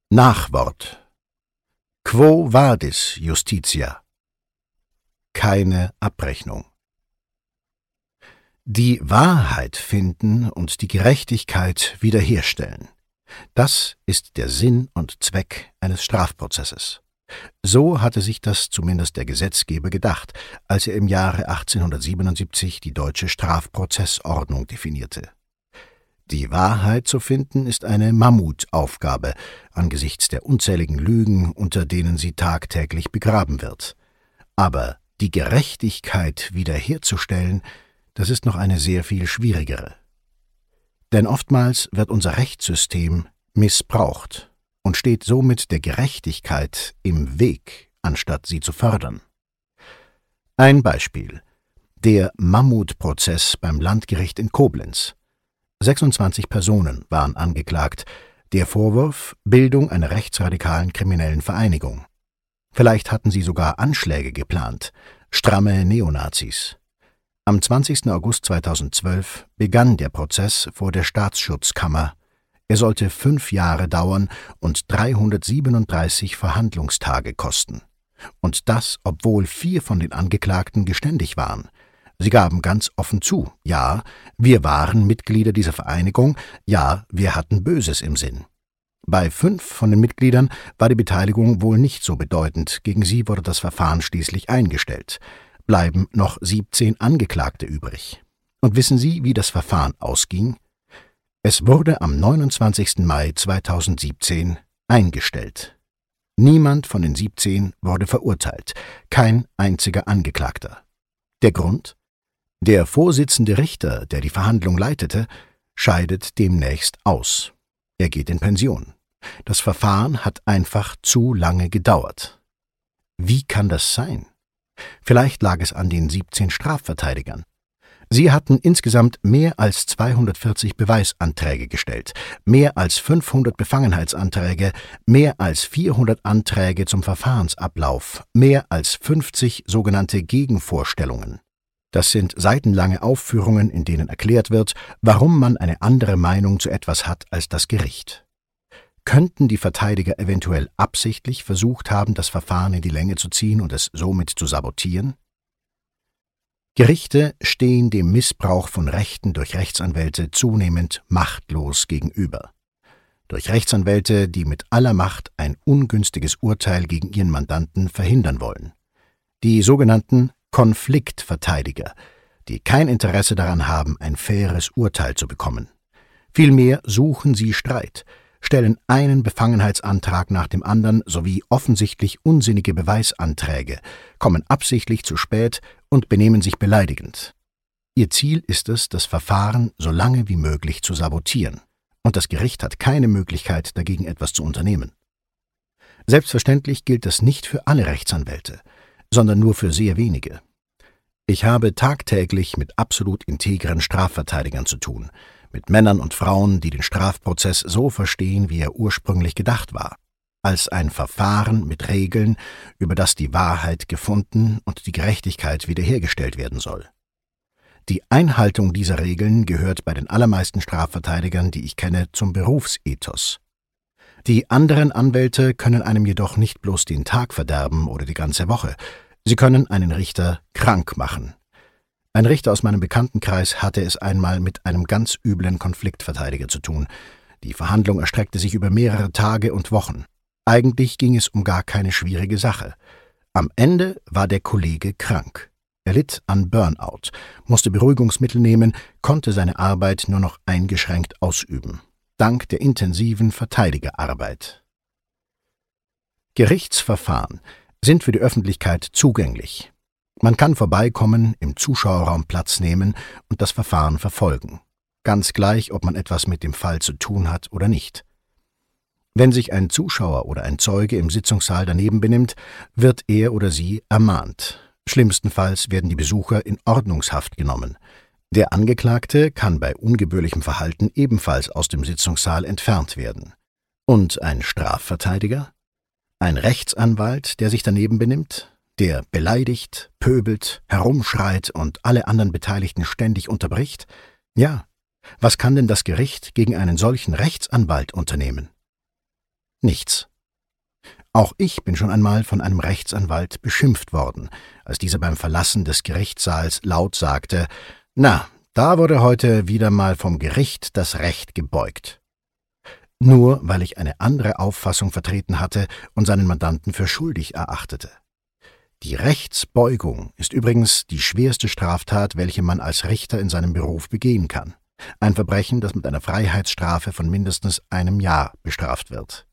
Nachwort. Quo vadis, Justitia? Keine Abrechnung. Die Wahrheit finden und die Gerechtigkeit wiederherstellen. Das ist der Sinn und Zweck eines Strafprozesses. So hatte sich das zumindest der Gesetzgeber gedacht, als er im Jahre 1877 die deutsche Strafprozessordnung definierte. Die Wahrheit zu finden ist eine Mammutaufgabe angesichts der unzähligen Lügen, unter denen sie tagtäglich begraben wird. Aber die Gerechtigkeit wiederherzustellen, das ist noch eine sehr viel schwierigere. Denn oftmals wird unser Rechtssystem missbraucht und steht somit der Gerechtigkeit im Weg, anstatt sie zu fördern. Ein Beispiel: der Mammutprozess beim Landgericht in Koblenz. 26 Personen waren angeklagt. Der Vorwurf: Bildung einer rechtsradikalen kriminellen Vereinigung. Vielleicht hatten sie sogar Anschläge geplant, stramme Neonazis. Am 20. August 2012 begann der Prozess vor der Staatsschutzkammer. Er sollte 5 Jahre dauern und 337 Verhandlungstage kosten. Und das, obwohl 4 von den Angeklagten geständig waren. Sie gaben ganz offen zu: Ja, wir waren Mitglieder dieser Vereinigung, ja, wir hatten Böses im Sinn. Bei 5 von den Mitgliedern war die Beteiligung wohl nicht so bedeutend, gegen sie wurde das Verfahren schließlich eingestellt. Bleiben noch 17 Angeklagte übrig. Und wissen Sie, wie das Verfahren ausging? Es wurde am 29. Mai 2017 eingestellt. Niemand von den 17 wurde verurteilt, kein einziger Angeklagter. Der Grund? Der Vorsitzende Richter, der die Verhandlung leitete, scheidet demnächst aus. Er geht in Pension. Das Verfahren hat einfach zu lange gedauert. Wie kann das sein? Vielleicht lag es an den 17 Strafverteidigern. Sie hatten insgesamt mehr als 240 Beweisanträge gestellt, mehr als 500 Befangenheitsanträge, mehr als 400 Anträge zum Verfahrensablauf, mehr als 50 sogenannte Gegenvorstellungen. Das sind seitenlange Aufführungen, in denen erklärt wird, warum man eine andere Meinung zu etwas hat als das Gericht. Könnten die Verteidiger eventuell absichtlich versucht haben, das Verfahren in die Länge zu ziehen und es somit zu sabotieren? Gerichte stehen dem Missbrauch von Rechten durch Rechtsanwälte zunehmend machtlos gegenüber. Durch Rechtsanwälte, die mit aller Macht ein ungünstiges Urteil gegen ihren Mandanten verhindern wollen. Die sogenannten Konfliktverteidiger, die kein Interesse daran haben, ein faires Urteil zu bekommen. Vielmehr suchen sie Streit, stellen einen Befangenheitsantrag nach dem anderen sowie offensichtlich unsinnige Beweisanträge, kommen absichtlich zu spät und benehmen sich beleidigend. Ihr Ziel ist es, das Verfahren so lange wie möglich zu sabotieren, und das Gericht hat keine Möglichkeit, dagegen etwas zu unternehmen. Selbstverständlich gilt das nicht für alle Rechtsanwälte, sondern nur für sehr wenige. Ich habe tagtäglich mit absolut integren Strafverteidigern zu tun, mit Männern und Frauen, die den Strafprozess so verstehen, wie er ursprünglich gedacht war, als ein Verfahren mit Regeln, über das die Wahrheit gefunden und die Gerechtigkeit wiederhergestellt werden soll. Die Einhaltung dieser Regeln gehört bei den allermeisten Strafverteidigern, die ich kenne, zum Berufsethos. Die anderen Anwälte können einem jedoch nicht bloß den Tag verderben oder die ganze Woche. Sie können einen Richter krank machen. Ein Richter aus meinem Bekanntenkreis hatte es einmal mit einem ganz üblen Konfliktverteidiger zu tun. Die Verhandlung erstreckte sich über mehrere Tage und Wochen. Eigentlich ging es um gar keine schwierige Sache. Am Ende war der Kollege krank. Er litt an Burnout, musste Beruhigungsmittel nehmen, konnte seine Arbeit nur noch eingeschränkt ausüben. Dank der intensiven Verteidigerarbeit. Gerichtsverfahren sind für die Öffentlichkeit zugänglich. Man kann vorbeikommen, im Zuschauerraum Platz nehmen und das Verfahren verfolgen. Ganz gleich, ob man etwas mit dem Fall zu tun hat oder nicht. Wenn sich ein Zuschauer oder ein Zeuge im Sitzungssaal daneben benimmt, wird er oder sie ermahnt. Schlimmstenfalls werden die Besucher in Ordnungshaft genommen. Der Angeklagte kann bei ungebührlichem Verhalten ebenfalls aus dem Sitzungssaal entfernt werden. Und ein Strafverteidiger? Ein Rechtsanwalt, der sich daneben benimmt? Der beleidigt, pöbelt, herumschreit und alle anderen Beteiligten ständig unterbricht? Ja, was kann denn das Gericht gegen einen solchen Rechtsanwalt unternehmen? Nichts. Auch ich bin schon einmal von einem Rechtsanwalt beschimpft worden, als dieser beim Verlassen des Gerichtssaals laut sagte: »Na, da wurde heute wieder mal vom Gericht das Recht gebeugt.« Nur weil ich eine andere Auffassung vertreten hatte und seinen Mandanten für schuldig erachtete. Die Rechtsbeugung ist übrigens die schwerste Straftat, welche man als Richter in seinem Beruf begehen kann. Ein Verbrechen, das mit einer Freiheitsstrafe von mindestens 1 Jahr bestraft wird.